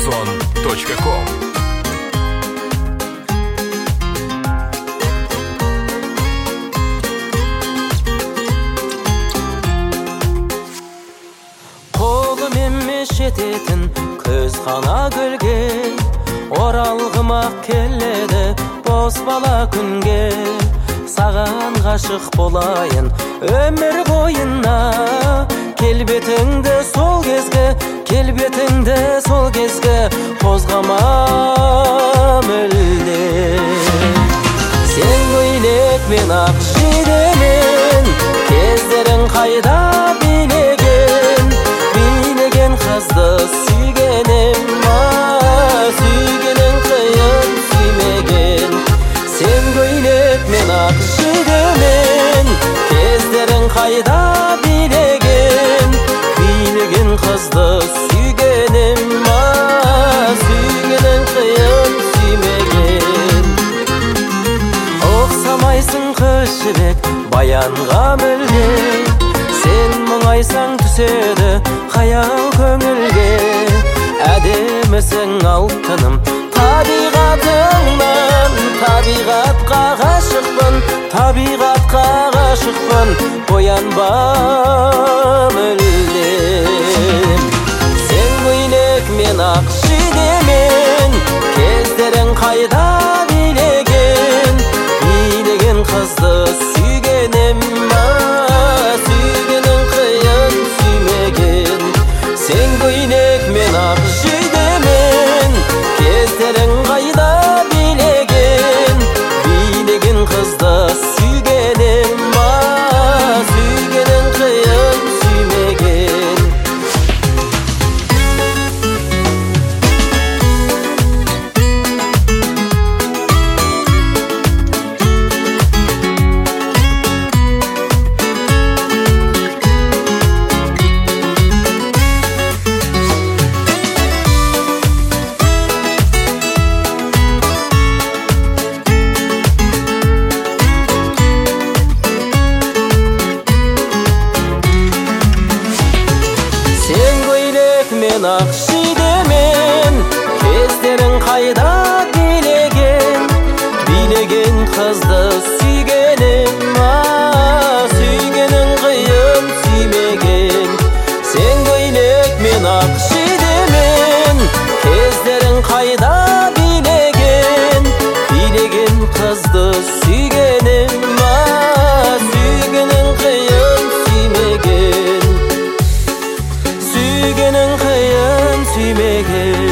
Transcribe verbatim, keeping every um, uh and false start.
шансон точка ком. Қолым емеш жететін көз қана гүлге, оралғымақ келеді бос бала күнге. Саған ғашық болайын өмір бойына, келбетіңді сол кезге, келбетіңді сол кезге қозғама мүлде. Сен көйлек мен ақ жейдемен, кездерің қайда билеген, билеген қызды сүйгенім, ма сүйгенің қиын сүймеген. Сен көйлек мен ақ жейдемен, кездерің қайда билеген, билеген қызды сүйгенім, ма сүйгенің қиын сүймеген. Оқсамайсың қыз жібек баянға мүлде, сен мұңайсаң түседі қаяу көңілге. Әдемісің алтыным табиғатыңнан, табиғатқа ғашықпын, табиғатқа ғашықпын, боянба мүлде. Сен көйлек мен ақ жейдемен, кездерің қайда билеген, билеген қызды сүйгенім, ма сүйгенің қиын сүймеген. Сен көйлек мен ақ жейдемен, кездерің қайда билеген, билеген қызды сүйгенім, ма сүйгенің қиын сүймеген. Мен ақ жейдемен, кездерің қайда билеген, билеген қызды сүйгенім, ма сүйгенің қиын сүймеген. Сен көйлек мен ақ жейдемен, кездерің қайда билеген, билеген қызды сүйгенім, ма сүйгенің қиын сүймеген, сүйгенің қиын сүймеген.